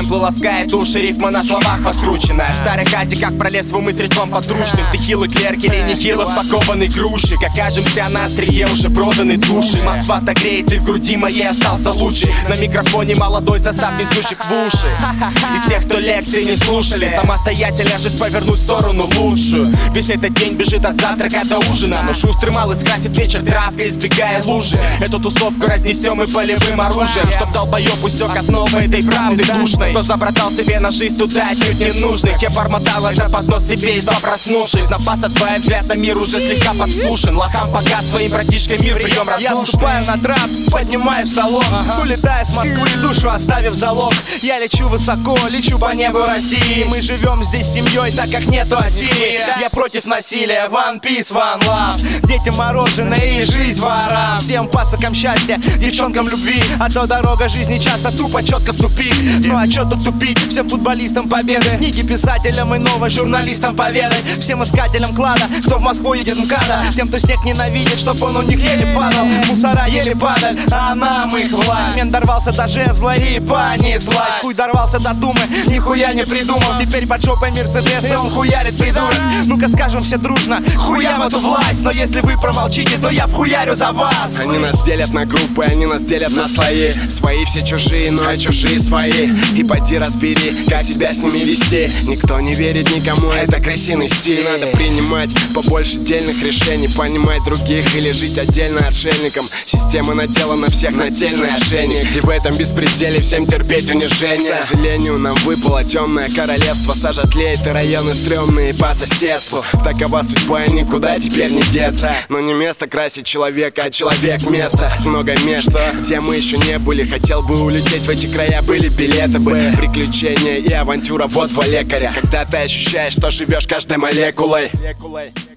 музла ласкает уши, рифма на словах подкрученная. В старой хате, как пролез в умы средством подручным. Ты хилый клерк или нехило спакованный груши. Как кажемся на острие уже проданы души. Москва-то греет, и в груди моей остался лучший. На микрофоне молодой состав несущих в уши. Из тех, кто лекции не слушали, самостоятельно жизнь повернуть в сторону лучшую. Весь этот день бежит от завтрака до ужина, но шустрый малый скрасит вечер травкой, избегая лужи. Эту тусовку разнесем и полевым оружием, чтоб долбоёб усёк основы этой правды душной. Кто забратал себе на жизнь туда отнюдь не нужных. Я бормотал это под нос себе, едва проснувшись. Напаса твой взгляд на мир уже слегка подслушан. Лохам пока своим братишкой мир прием разрушен. Я вступаю на трап, поднимаю в салон, улетая с Москвы, душу оставив залог. Я лечу высоко, лечу по небу России. Мы живем здесь семьей, так как нету оси. Я против насилия, One Piece, One Love. Детям мороженое и жизнь ворам. Всем пацакам счастья, девчонкам любви. А то дорога жизни часто тупо, четко в тупик. Ну а чё тут тупить? Всем футболистам победы, книги писателям и новым журналистам поведай. Всем искателям клада, кто в Москву едет МКАДа. Тем, кто снег ненавидит, чтоб он у них еле падал. Мусора еле падаль, а нам их власть. Мен дорвался до жезла и понеслась. Хуй дорвался до думы, нихуя не придумал. Теперь под жопой Мерседес, и он хуярит, придурок. Ну-ка скажем все дружно, хуям эту власть. Но если вы промолчите, то я вхуярю за вас. Они нас делят на группы, они нас делят на слои. Свои все чужие, но и чужие свои. И пойди разбери, как себя с ними вести. Никто не верит никому, это крысиный стиль. Надо принимать побольше дельных решений, понимать других или жить отдельно отшельником. Система надела на всех нательный ошейник, и в этом беспределе всем терпеть унижение. К сожалению, нам выпало темное королевство. Сажа тлеет и районы стрёмные по соседству. Такова судьба, и никуда теперь не деться. Но не место красить человека, а человек место. Много мест, где мы еще не были. Хотел бы улететь в эти края, были билеты бы. Приключения и авантюра, вот два лекаря. Когда ты ощущаешь, что живешь каждой молекулой.